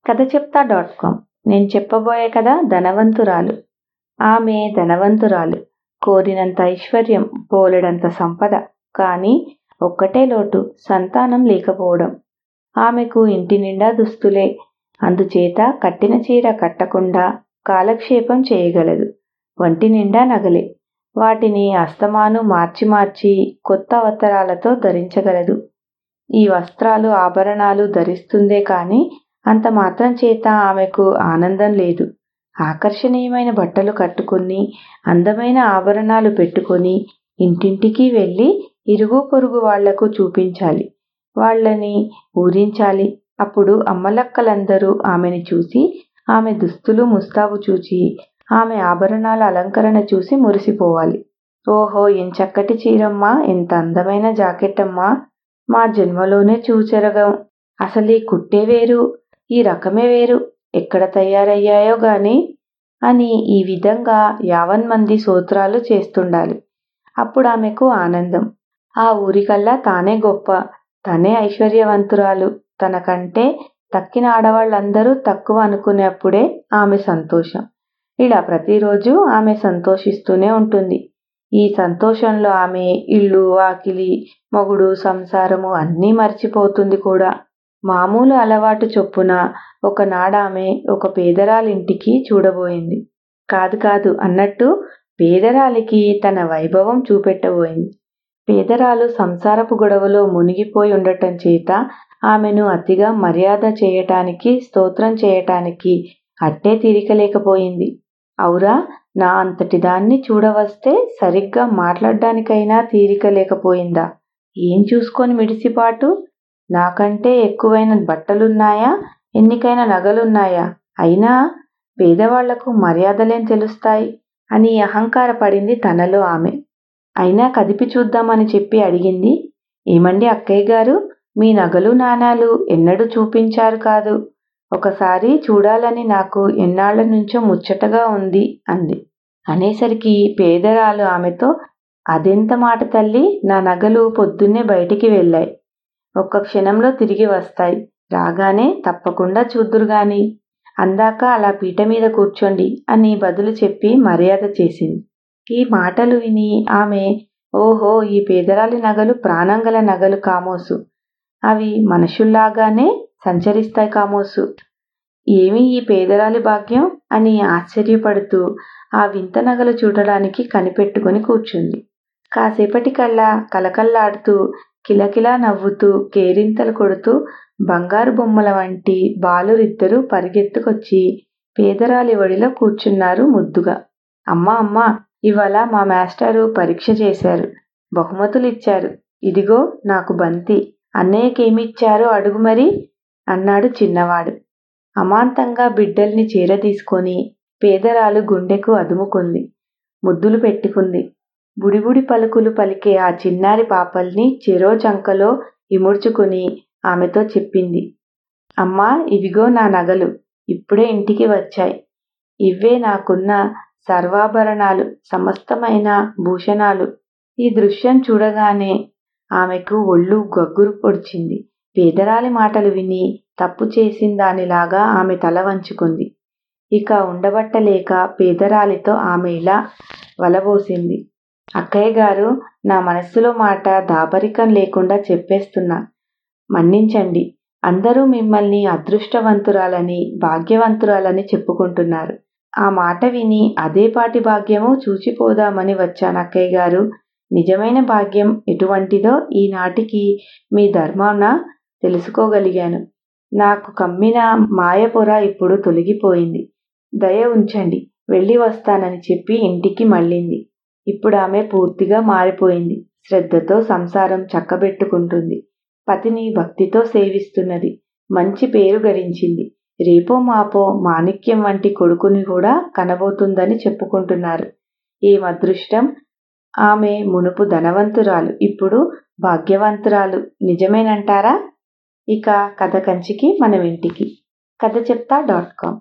కథ చెప్తా .com. నేను చెప్పబోయే కథ ధనవంతురాలు. ఆమె ధనవంతురాలు, కోరినంత ఐశ్వర్యం, బోలెడంత సంపద. కానీ ఒక్కటే లోటు, సంతానం లేకపోవడం. ఆమెకు ఇంటి నిండా దుస్తులే, అందుచేత కట్టిన చీర కట్టకుండా కాలక్షేపం చేయగలదు. వంటి నిండా నగలే, వాటిని అస్తమాను మార్చి మార్చి కొత్త అవతారాలతో ధరించగలదు. ఈ వస్త్రాలు ఆభరణాలు ధరిస్తుందే కాని అంత మాత్రం చేత ఆమెకు ఆనందం లేదు. ఆకర్షణీయమైన బట్టలు కట్టుకుని, అందమైన ఆభరణాలు పెట్టుకొని ఇంటింటికి వెళ్ళి ఇరుగు పొరుగు వాళ్లకు చూపించాలి, వాళ్ళని ఊరించాలి. అప్పుడు అమ్మలక్కలందరూ ఆమెని చూసి, ఆమె దుస్తులు ముస్తాబు చూచి, ఆమె ఆభరణాల అలంకరణ చూసి మురిసిపోవాలి. ఓహో, ఎంచక్కటి చీరమ్మా, ఎంత అందమైన జాకెట్టమ్మా, మా జన్మలోనే చూచెరగం. అసలీ కుట్టే వేరు, ఈ రకమే వేరు, ఎక్కడ తయారయ్యాయో గాని అని ఈ విధంగా యావన్మంది స్తోత్రాలు చేస్తుండాలి. అప్పుడు ఆమెకు ఆనందం. ఆ ఊరికల్లా తానే గొప్ప, తనే ఐశ్వర్యవంతురాలు, తనకంటే తక్కిన ఆడవాళ్ళందరూ తక్కువ అనుకునేప్పుడే ఆమె సంతోషం. ఇలా ప్రతిరోజు ఆమె సంతోషిస్తూనే ఉంటుంది. ఈ సంతోషంలో ఆమె ఇల్లు వాకిలి మొగుడు సంసారము అన్నీ మర్చిపోతుంది కూడా. మామూలు అలవాటు చొప్పున ఒకనాడామె ఒక పేదరాలింటికి చూడబోయింది. కాదు అన్నట్టు పేదరాలికి తన వైభవం చూపెట్టబోయింది. పేదరాలు సంసారపు గొడవలో మునిగిపోయి ఉండటం చేత ఆమెను అతిగా మర్యాద చేయటానికి, స్తోత్రం చేయటానికి అట్టే తీరికలేకపోయింది. ఔరా, నా అంతటి దాన్ని చూడవస్తే సరిగ్గా మాట్లాడ్డానికైనా తీరిక లేకపోయిందా? ఏం చూసుకొని మిడిసిపాటు? నాకంటే ఎక్కువైన బట్టలున్నాయా, ఎన్నికైన నగలున్నాయా? అయినా పేదవాళ్లకు మర్యాదలేం తెలుస్తాయి అని అహంకారపడింది తనలో ఆమె. అయినా కదిపి చూద్దామని చెప్పి అడిగింది. ఏమండి అక్కయ్య గారు, మీ నగలు నాణాలు ఎన్నడూ చూపించారు కాదు. ఒకసారి చూడాలని నాకు ఎన్నాళ్ల నుంచో ముచ్చటగా ఉంది అంది. అనేసరికి పేదరాలు ఆమెతో, అదెంత మాట తల్లి, నా నగలు పొద్దున్నే బయటికి వెళ్ళాయి, ఒక్క క్షణంలో తిరిగి వస్తాయి, రాగానే తప్పకుండా చూద్దురుగాని, అందాక అలా పీట మీద కూర్చోండి అని బదులు చెప్పి మర్యాద చేసింది. ఈ మాటలు విని ఆమె, ఓహో, ఈ పేదరాలి నగలు ప్రాణంగల నగలు కామోసు, అవి మనుషుల్లాగానే సంచరిస్తాయి కామోసు, ఏమి ఈ పేదరాలి భాగ్యం అని ఆశ్చర్యపడుతూ ఆ వింత నగలు చూడడానికి కనిపెట్టుకుని కూర్చుంది. కాసేపటికల్లా కలకల్లాడుతూ, కిలకిలా నవ్వుతూ, కేరింతలు కొడుతూ బంగారు బొమ్మల వంటి బాలురిద్దరూ పరిగెత్తుకొచ్చి పేదరాలి ఒడిలో కూర్చున్నారు ముద్దుగా. అమ్మా, ఇవాళ మా మాస్టారు పరీక్ష చేశారు, బహుమతులిచ్చారు, ఇదిగో నాకు బంతి, అన్నయ్యకేమిచ్చారో అడుగు మరి అన్నాడు చిన్నవాడు. అమాంతంగా బిడ్డల్ని చేరదీసుకొని పేదరాలు గుండెకు అదుముకుంది, ముద్దులు పెట్టుకుంది. బుడిబుడి పలుకులు పలికే ఆ చిన్నారి పాపల్ని చెరో చంకలో ఇముడ్చుకుని ఆమెతో చెప్పింది. అమ్మా, ఇవిగో నా నగలు, ఇప్పుడే ఇంటికి వచ్చాయి, ఇవ్వే నాకున్న సర్వాభరణాలు, సమస్తమైన భూషణాలు. ఈ దృశ్యం చూడగానే ఆమెకు ఒళ్ళు గగ్గురు పొడిచింది. పేదరాలి మాటలు విని తప్పు చేసిందానిలాగా ఆమె తల వంచుకుంది. ఇక ఉండబట్టలేక పేదరాలితో ఆమె ఇలా వలబోసింది. అక్కయ్య గారు, నా మనస్సులో మాట దాపరికం లేకుండా చెప్పేస్తున్నా, మన్నించండి. అందరూ మిమ్మల్ని అదృష్టవంతురాలని, భాగ్యవంతురాలని చెప్పుకుంటున్నారు. ఆ మాట విని అదేపాటి భాగ్యము చూచిపోదామని వచ్చాను అక్కయ్య గారు. నిజమైన భాగ్యం ఎటువంటిదో ఈనాటికి మీ ధర్మాన తెలుసుకోగలిగాను. నాకు కమ్మిన మాయపొర ఇప్పుడు తొలగిపోయింది. దయ ఉంచండి, వెళ్ళి వస్తానని చెప్పి ఇంటికి మళ్ళింది. ఇప్పుడు ఆమె పూర్తిగా మారిపోయింది. శ్రద్ధతో సంసారం చక్కబెట్టుకుంటుంది, పతిని భక్తితో సేవిస్తున్నది, మంచి పేరు గడించింది. రేపో మాపో మాణిక్యం వంటి కొడుకుని కూడా కనబోతుందని చెప్పుకుంటున్నారు. ఏం అదృష్టం! ఆమె మునుపు ధనవంతురాలు, ఇప్పుడు భాగ్యవంతురాలు. నిజమేనంటారా? ఇక కథ కంచికి మనం ఇంటికి. కథ చెప్తా .com